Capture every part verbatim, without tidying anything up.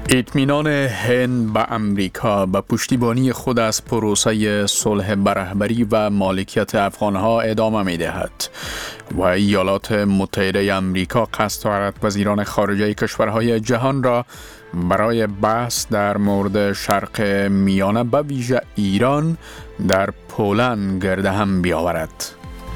اطمینان هند به امریکا به پشتیبانی خود از پروسه صلح به رهبری و مالکیت افغانها ادامه می دهد و ایالات متحده امریکا قصد دارد وزیران خارجه کشورهای جهان را برای بحث در مورد شرق میانه به ویژه ایران در پولند گرد هم بیاورد.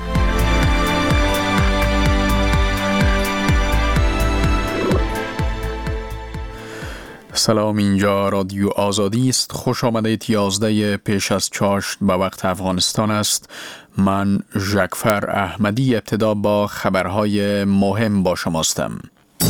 سلام، اینجا رادیو آزادی است. خوش آمدید. یازده پیش از چاشت به وقت افغانستان است. من ژکفر احمدی ابتدا با خبرهای مهم با شماستم.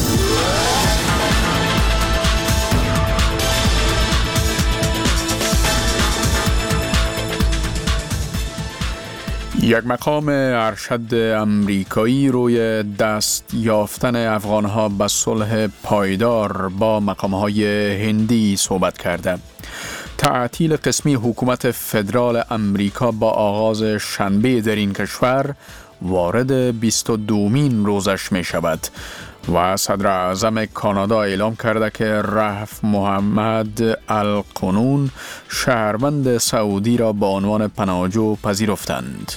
یک مقام ارشد امریکایی روی دست یافتن افغانها به صلح پایدار با مقامهای هندی صحبت کرده. تعطیل قسمی حکومت فدرال امریکا با آغاز شنبه در این کشور وارد بیست و دومین روزش می شود و صدر اعظم کانادا اعلام کرده که رفع محمد القنون شهروند سعودی را به عنوان پناهجو پذیرفتند.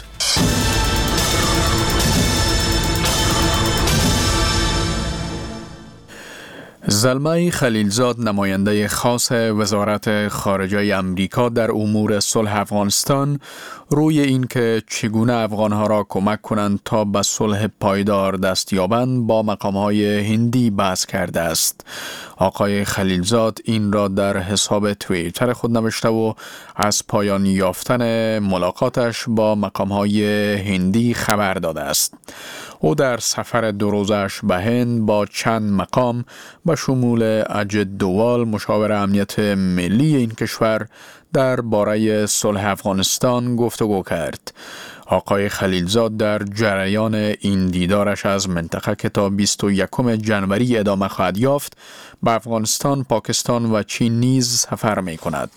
زلمه خلیلزاد، نماینده خاص وزارت خارجه امریکا در امور صلح افغانستان، روی این که چگونه افغانها را کمک کنند تا به صلح پایدار دست یابند با مقامهای هندی بحث کرده است. آقای خلیلزاد این را در حساب توییتر خود نوشته و از پایان یافتن ملاقاتش با مقامهای هندی خبر داده است. او در سفر دو روزش به هند با چند مقام به شمول اجد دوال، مشاور امنیت ملی این کشور، در باره صلح افغانستان گفتگو کرد. آقای خلیلزاد در جریان این دیدارش از منطقه که تا بیست و یکم جنوری ادامه خواهد یافت به افغانستان، پاکستان و چین نیز سفر می کند.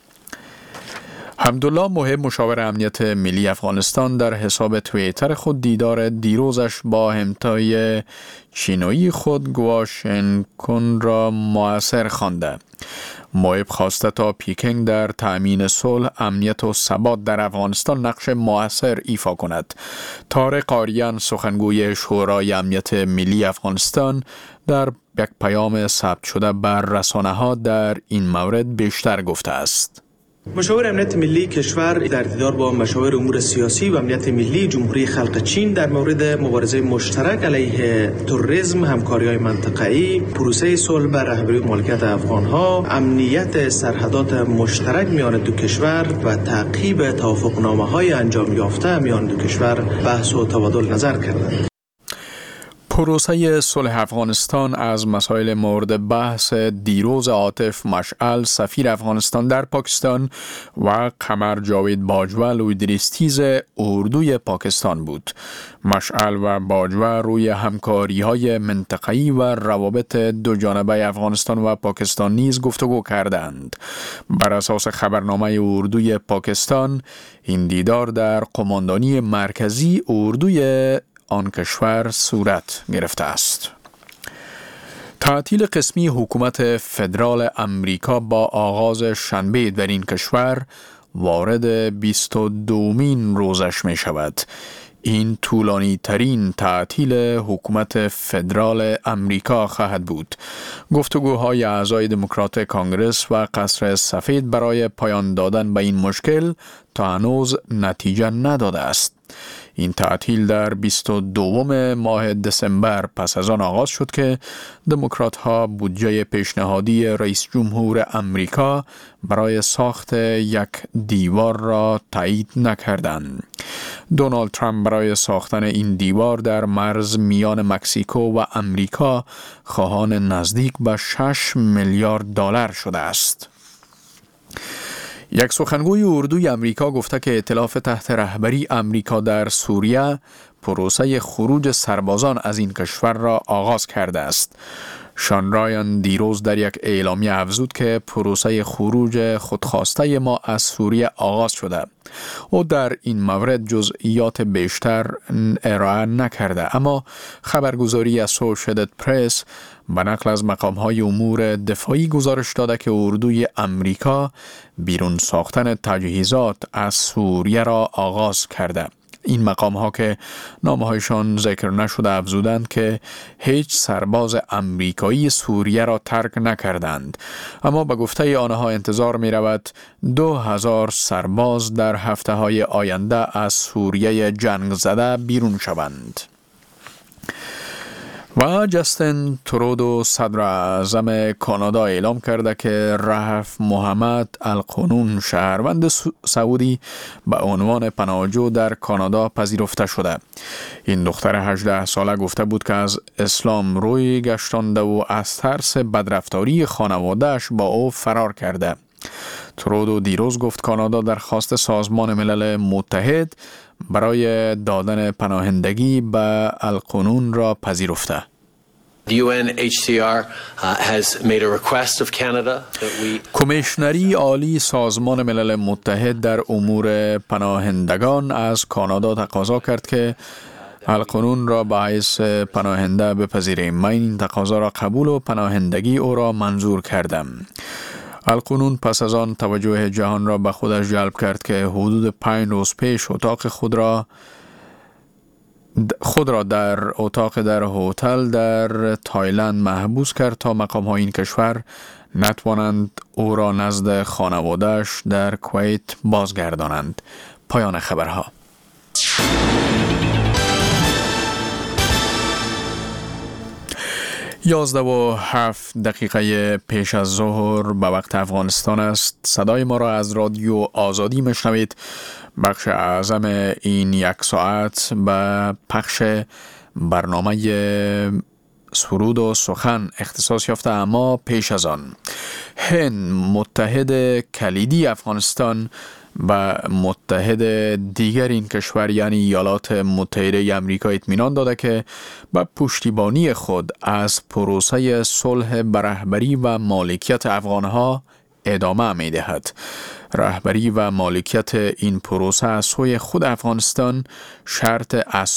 حمدالله محب، مشاور امنیت ملی افغانستان، در حساب توییتر خود دیدار دیروزش با همتای چینویی خود گواشنکن را مؤثر خوانده. محب خواسته تا پیکنگ در تأمین صلح، امنیت و ثبات در افغانستان نقش مؤثر ایفا کند. طارق آریان، سخنگوی شورای امنیت ملی افغانستان، در یک پیام ثبت شده بر رسانه‌ها در این مورد بیشتر گفته است. مشاور امنیت ملی کشور در دیدار با مشاور امور سیاسی و امنیت ملی جمهوری خلق چین در مورد مبارزه مشترک علیه تروریسم، همکاری‌های منطقه‌ای، پروسه صلح بر رهبری مالکیت افغان‌ها، امنیت سرحدات مشترک میان دو کشور و تعقیب توافقنامه‌های انجام یافته میان دو کشور بحث و تبادل نظر کردند. پروسه صلح افغانستان از مسائل مورد بحث دیروز عاطف مشعل، سفیر افغانستان در پاکستان، و قمر جاوید باجوه، لویدریستیز اردوی پاکستان بود. مشعل و باجوه روی همکاری‌های منطقه‌ای و روابط دو جانبه افغانستان و پاکستان نیز گفتگو کردند. بر اساس خبرنامه اردوی پاکستان، این دیدار در قماندانی مرکزی اردوی آن کشور صورت گرفته است. تعطیل قسمی حکومت فدرال امریکا با آغاز شنبه در این کشور وارد بیست و دومین روزش می شود. این طولانی ترین تعطیل حکومت فدرال امریکا خواهد بود. گفتگوهای اعضای دموکرات کانگرس و قصر سفید برای پایان دادن به این مشکل تا هنوز نتیجه نداده است. این تعطیل در بیست و دوم ماه دسامبر پس از آن آغاز شد که دموکرات ها بودجه پیشنهادی رئیس جمهور امریکا برای ساخت یک دیوار را تایید نکردند. دونالد ترامپ برای ساختن این دیوار در مرز میان مکزیکو و امریکا خواهان نزدیک به شش میلیارد دلار شده است. یک سخنگوی اردوی امریکا گفته که ائتلاف تحت رهبری امریکا در سوریه پروسه خروج سربازان از این کشور را آغاز کرده است. شان رایان دیروز در یک اعلامیه افزود که پروسه خروج خودخواسته ما از سوریه آغاز شده. او در این مورد جزئیات بیشتر ارائه نکرده، اما خبرگزاری اسوشییتد پرس به نقل از مقام‌های امور دفاعی گزارش داده که اردوی امریکا بیرون ساختن تجهیزات از سوریه را آغاز کرده. این مقام ها که نامهایشان ذکر نشده افزودند که هیچ سرباز امریکایی سوریه را ترک نکردند، اما به گفته آنها انتظار می رود دو هزار سرباز در هفته های آینده از سوریه جنگ زده بیرون شوند. و جستین ترودو صدر اعظم کانادا اعلام کرده که رهف محمد القانون شهروند سعودی به عنوان پناهجو در کانادا پذیرفته شده. این دختر هجده ساله گفته بود که از اسلام روی گشتانده و از ترس بدرفتاری خانوادهش با او فرار کرده. ترودو دیروز گفت کانادا درخواست سازمان ملل متحد برای دادن پناهندگی به القانون را پذیرفته. U N H C R has made a request of Canada that we کمیشنری عالی سازمان ملل متحد در امور پناهندگان از کانادا تقاضا کرد که القانون را به حیث پناهنده بپذیریم. من این تقاضا را قبول و پناهندگی او را منظور کردم. القانون پس از آن توجه جهان را به خودش جلب کرد که حدود پنج روز پیش اتاق خود را خود را در اتاق در هتل در تایلند محبوس کرد تا مقام‌های این کشور نتوانند او را نزد خانواده‌اش در کویت بازگردانند. پایان خبرها. یازده و هفت دقیقه پیش از ظهر به وقت افغانستان است. صدای ما را از رادیو آزادی میشنوید. بخش اعظم این یک ساعت به پخش برنامه سرود و سخن اختصاص یافته، اما پیش از آن هند متحد کلیدی افغانستان و متحد دیگر این کشور یعنی ایالات متحده آمریکا اطمینان داده که با پشتیبانی خود از پروسه صلح به رهبری و مالکیت افغانها ادامه می دهد. رهبری و مالکیت این پروسه از سوی خود افغانستان شرط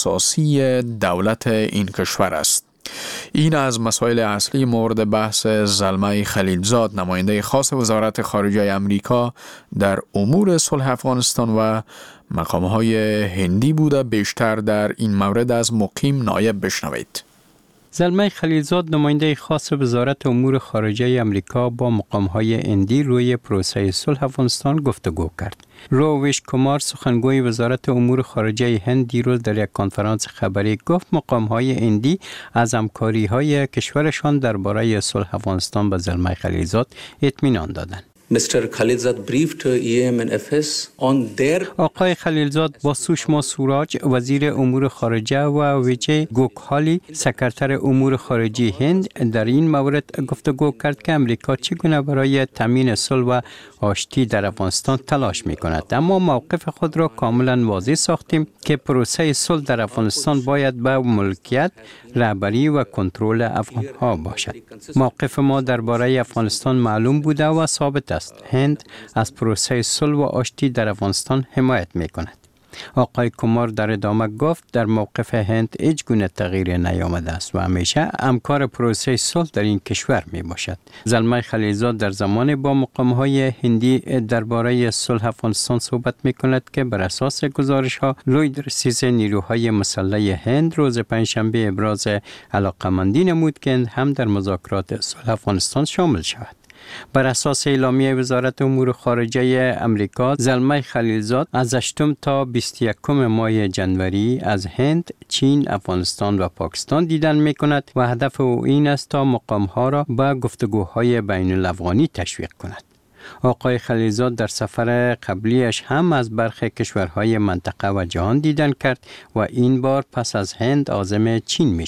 اساسی دولت این کشور است. این از مسائل اصلی مورد بحث زلمه خلیلزاد، نماینده خاص وزارت خارجه آمریکا در امور صلح افغانستان و مقام‌های هندی بوده. بیشتر در این مورد از مقیم نایب بشنوید. زلمه خلیلزاد، نماینده خاص وزارت امور خارجه آمریکا با مقام‌های هندی روی پروسه صلح افغانستان گفتگو کرد. رویش کمار، سخنگوی وزارت امور خارجه هند، دیروز در یک کنفرانس خبری گفت مقام‌های هندی از همکاری‌های کشورشان درباره صلح افغانستان به زلمه خلیلزاد اطمینان دادند. Mister Khalilzad briefed E M N F S on their آقای خلیلزاد با سوشما سوراج، وزیر امور خارجه، و ویجی گوکهالی، سکرتر امور خارجه هند، در این مورد گفتگو کرد که امریکا چگونه برای تامین صلح و آشتی در افغانستان تلاش می کند. اما موقف خود را کاملا واضح ساختیم که پروسه صلح در افغانستان باید به ملکیت، رهبری و کنترل افغانها باشد. موقف ما درباره افغانستان معلوم بوده و ثابت است. هند از پروسه صلح و آشتی در افغانستان حمایت می کند. آقای کمار در ادامه گفت در موقف هند هیچ گونه تغییر نیامده است و همیشه همکار پروسه صلح در این کشور می باشد. زلمه خلیلزاد در زمان با مقام‌های هندی درباره صلح افغانستان صحبت می کند که بر اساس گزارش‌ها لوید رسیز نیروهای مسلح هند روز پنجشنبه ابراز علاقه‌مندی نمود که هم در مذاکرات صلح افغانستان شامل شود. بر اساس اعلامیه وزارت امور خارجه امریکا، زلمه خلیلزاد از هشتم تا بیست و یکم ماه جنوری از هند، چین، افغانستان و پاکستان دیدن می کند و هدف او این است تا مقام‌ها را به گفتگوهای بین الافغانی تشویق کند. آقای خلیلزاد در سفر قبلیش هم از برخی کشورهای منطقه و جهان دیدن کرد و این بار پس از هند عازم چین می شود.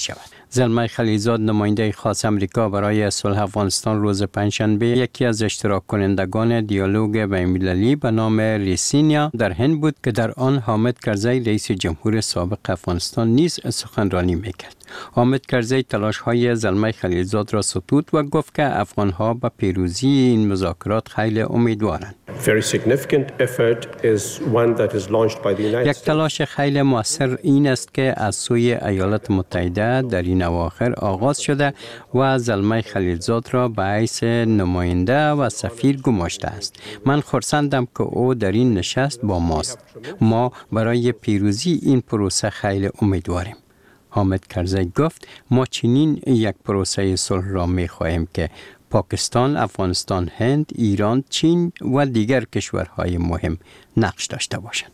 زلمه خلیلزاد نماینده خاص امریکا برای صلح افغانستان روز پنجشنبه یکی از اشتراک کنندگان دیالوگ بین‌المللی به نام ریسینیا در هند بود که در آن حامد کرزی رئیس جمهور سابق افغانستان نیز سخنرانی میکرد. حامد کرزی تلاش‌های زلمه خلیلزاد را ستود و گفت که افغان‌ها به پیروزی این مذاکرات خیلی امیدوارند. یک تلاش خیلی مؤثر این است که از سوی ایالات متحده در این اواخر آغاز شده و زلمه خلیلزاد را به حیث نماینده و سفیر گماشته است. من خرسندم که او در این نشست با ماست. ما برای پیروزی این پروسه خیلی امیدواریم. حامد کرزی گفت ما چنین یک پروسه صلح را می خواهیم که پاکستان، افغانستان، هند، ایران، چین و دیگر کشورهای مهم نقش داشته باشند.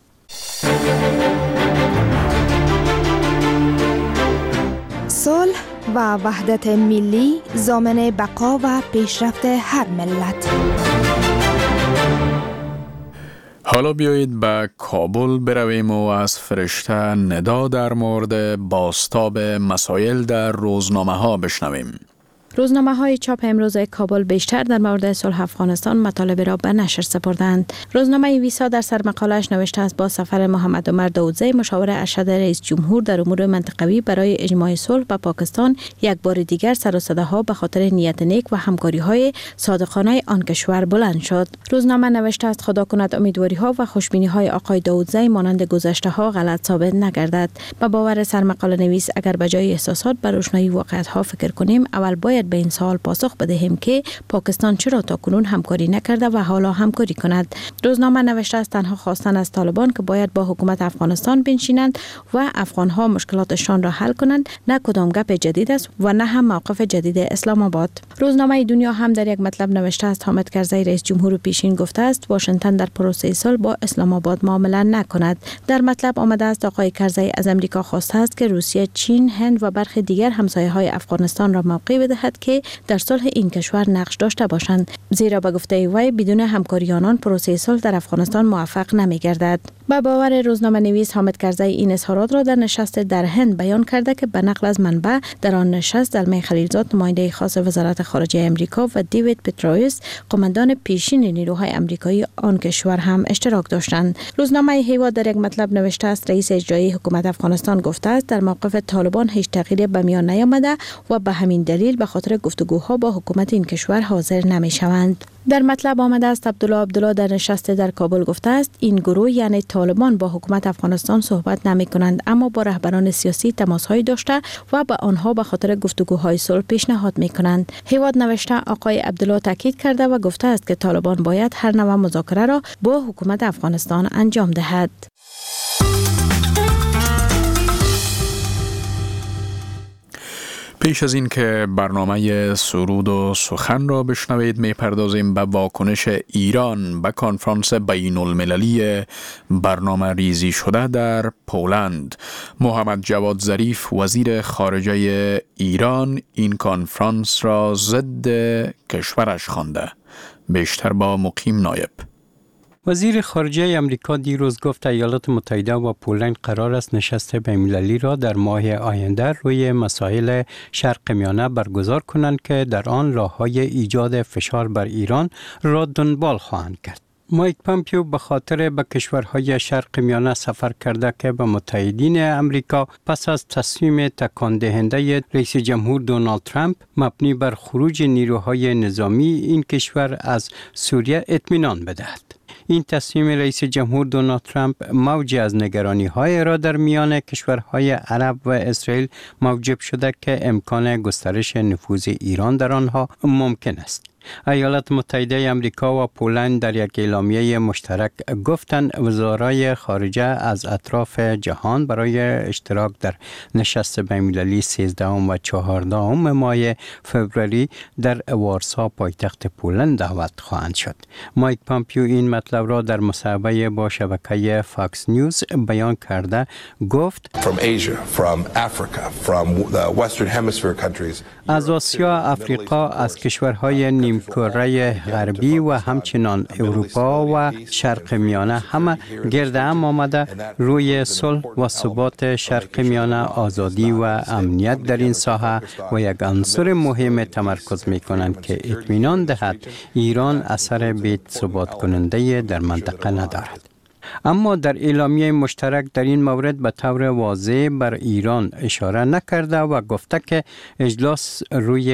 صلح و وحدت ملی ضامن بقا و پیشرفت هر ملت. حالا بیایید به کابل برویم و از فرشته ندا در مورد بازتاب مسائل در روزنامه ها بشنویم. روزنامه های چاپ امروز کابل بیشتر در مورد صلح افغانستان مطالب را به نشر سپردند. روزنامه ویسا در سرمقاله‌اش نوشته است با سفر محمد عمر داودزی مشاور ارشد رئیس جمهور در امور منطقوی برای اجماع صلح با پاکستان یک بار دیگر سر و صداها به خاطر نیت نیک و همکاری‌های صادقانه آن کشور بلند شد. روزنامه نوشته است خدا کند امیدواری‌ها و خوشبینی‌های آقای داودزی مانند گذشته‌ها غلط ثابت نگردد. با باور سرمقاله نویس اگر به جای احساسات بر روشنایی واقعیت‌ها فکر کنیم اول باید به این سوال پاسخ بدهیم که پاکستان چرا تاکنون همکاری نکرده و حالا همکاری کند. روزنامه نوشته است تنها خواستن از طالبان که باید با حکومت افغانستان بنشینند و افغانها مشکلاتشان را حل کنند نه کدام گپ جدید است و نه هم موقف جدید اسلام آباد. روزنامه دنیا هم در یک مطلب نوشته است حامد کرزی رئیس جمهور پیشین گفته است واشنگتن در پروسه صلح با اسلام آباد معامله نکند. در مطلب آمده است آقای کرزی از امریکا خواسته است که روسیه، چین، هند و برخی دیگر همسایه‌های افغانستان را موقع بدهد که در صلح این کشور نقش داشته باشند، زیرا به گفته وی بدون همکاری آنان پروسه صلح در افغانستان موفق نمی‌گردد. با باور روزنامه نویس حامد کرزی این اظهارات را در نشست در هند بیان کرده که به نقل از منبع در آن نشست زلمه خلیلزاد نماینده خاص وزارت خارجه امریکا و دیوید پترویس قماندان پیشین نیروهای امریکایی آن کشور هم اشتراک داشتند. روزنامه هیوا در یک مطلب نوشته است رئیس اجرایی حکومت افغانستان گفته است در موقف طالبان هیچ تغییری به میان نیامده و به همین دلیل به خاطر گفتگوها با حکومت این کشور حاضر نمی‌شوند. در مطلب آمده است عبدالله عبدالله در نشست در کابل گفته است این گروه یعنی طالبان با حکومت افغانستان صحبت نمی کنند اما با رهبران سیاسی تماس‌هایی داشته و با آنها به خاطر گفتگوهای صلح پیشنهاد می کنند. هیواد نوشته آقای عبدالله تاکید کرده و گفته است که طالبان باید هر نوع مذاکره را با حکومت افغانستان انجام دهد. پیش از این که برنامه سرود و سخن را بشنوید میپردازیم به واکنش ایران به کنفرانس بین المللی برنامه ریزی شده در پولند. محمد جواد ظریف وزیر خارجه ایران این کنفرانس را ضد کشورش خوانده. بیشتر با مقیم نایب. وزیر خارجه امریکا دیروز گفت ایالات متحده و پولند قرار است نشست بین‌المللی را در ماه آینده روی مسائل شرق میانه برگزار کنند که در آن راه‌های ایجاد فشار بر ایران را دنبال خواهند کرد. مایک پامپیو به خاطر به کشورهای شرق میانه سفر کرده که به متحدین امریکا پس از تصمیم تکان دهنده رئیس جمهور دونالد ترامپ مبنی بر خروج نیروهای نظامی این کشور از سوریه اطمینان بدهد. این تصمیم رئیس جمهور دونالد ترامپ موج از نگرانی‌های را در میان کشورهای عرب و اسرائیل موجب شده که امکان گسترش نفوذ ایران در آنها ممکن است. ایالات متحده آمریکا و پولند در یک اعلامیه مشترک گفتند وزرای خارجه از اطراف جهان برای اشتراک در نشست بین‌المللی سیزدهم و چهاردهم ماه فوریه در وارسا پایتخت پولند دعوت خواهند شد. مایک پامپیو این مطلب را در مصاحبه با شبکه فاکس نیوز بیان کرده گفت From Asia, from Africa, from the Western Hemisphere countries. از آسیا، افریقا، از کشورهای نیم کره غربی و همچنان اروپا و شرق میانه همه گرد هم آمده روی صلح و ثبات شرق میانه، آزادی و امنیت در این ساحه و یک عنصر مهم تمرکز می کنند که اطمینان دهد ایران اثر بی ثبات کننده در منطقه ندارد. اما در اعلامیه مشترک در این مورد به طور واضح بر ایران اشاره نکرده و گفته که اجلاس روی